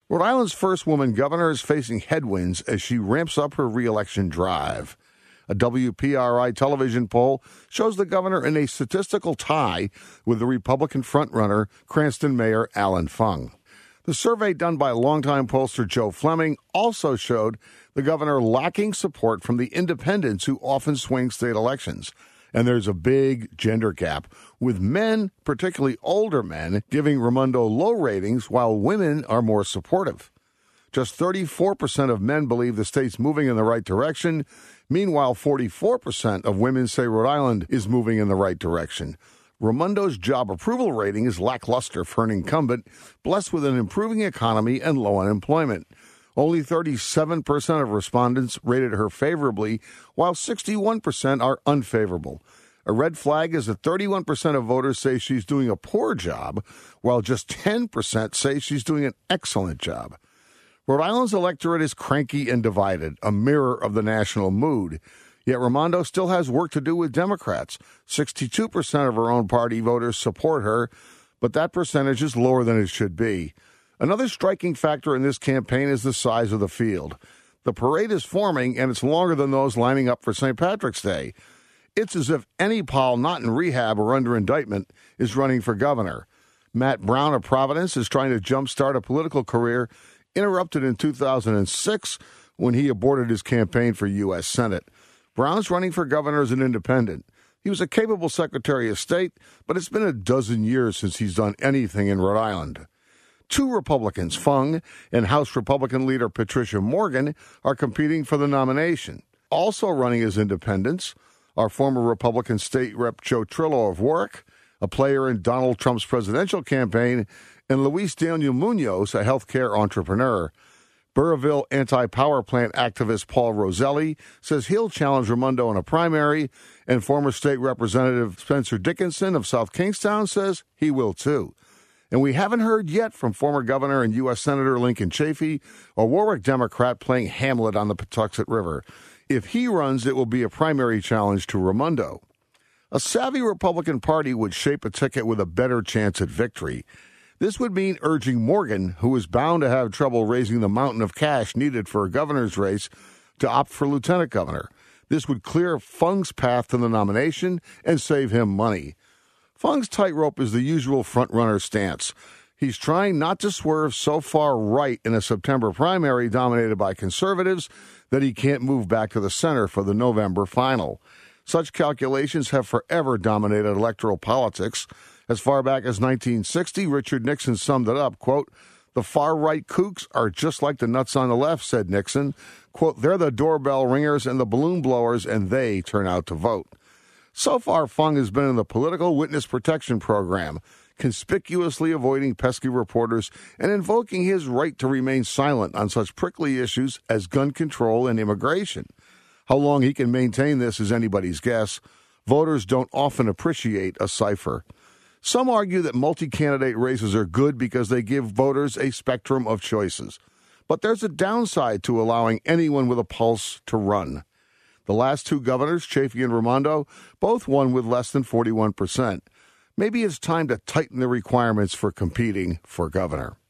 Rhode Island's first woman governor is facing headwinds as she ramps up her re-election drive. A WPRI television poll shows the governor in a statistical tie with the Republican frontrunner, Cranston Mayor Alan Fung. The survey done by longtime pollster Joe Fleming also showed the governor lacking support from the independents who often swing state elections. And there's a big gender gap, with men, particularly older men, giving Raimondo low ratings while women are more supportive. Just 34% of men believe the state's moving in the right direction. Meanwhile, 44% of women say Rhode Island is moving in the right direction. Raimondo's job approval rating is lackluster for an incumbent, blessed with an improving economy and low unemployment. Only 37% of respondents rated her favorably, while 61% are unfavorable. A red flag is that 31% of voters say she's doing a poor job, while just 10% say she's doing an excellent job. Rhode Island's electorate is cranky and divided, a mirror of the national mood. Yet Raimondo still has work to do with Democrats. 62% of her own party voters support her, but that percentage is lower than it should be. Another striking factor in this campaign is the size of the field. The parade is forming, and it's longer than those lining up for St. Patrick's Day. It's as if any Paul not in rehab or under indictment is running for governor. Matt Brown of Providence is trying to jumpstart a political career interrupted in 2006 when he aborted his campaign for U.S. Senate. Brown's running for governor as an independent. He was a capable Secretary of State, but it's been a dozen years since he's done anything in Rhode Island. Two Republicans, Fung and House Republican leader Patricia Morgan, are competing for the nomination. Also running as independents are former Republican State Rep Joe Trillo of Warwick, a player in Donald Trump's presidential campaign, and Luis Daniel Munoz, a healthcare entrepreneur. Burrillville anti-power plant activist Paul Roselli says he'll challenge Raimondo in a primary, and former state representative Spencer Dickinson of South Kingstown says he will too. And we haven't heard yet from former governor and U.S. Senator Lincoln Chafee, a Warwick Democrat playing Hamlet on the Patuxent River. If he runs, it will be a primary challenge to Raimondo. A savvy Republican Party would shape a ticket with a better chance at victory. This would mean urging Morgan, who is bound to have trouble raising the mountain of cash needed for a governor's race, to opt for lieutenant governor. This would clear Fung's path to the nomination and save him money. Fung's tightrope is the usual front-runner stance. He's trying not to swerve so far right in a September primary dominated by conservatives that he can't move back to the center for the November final. Such calculations have forever dominated electoral politics. As far back as 1960, Richard Nixon summed it up, quote, "The far-right kooks are just like the nuts on the left," said Nixon. Quote, "They're the doorbell ringers and the balloon blowers, and they turn out to vote." So far, Fung has been in the Political Witness Protection Program, conspicuously avoiding pesky reporters and invoking his right to remain silent on such prickly issues as gun control and immigration. How long he can maintain this is anybody's guess. Voters don't often appreciate a cipher. Some argue that multi-candidate races are good because they give voters a spectrum of choices. But there's a downside to allowing anyone with a pulse to run. The last two governors, Chafee and Raimondo, both won with less than 41%. Maybe it's time to tighten the requirements for competing for governor.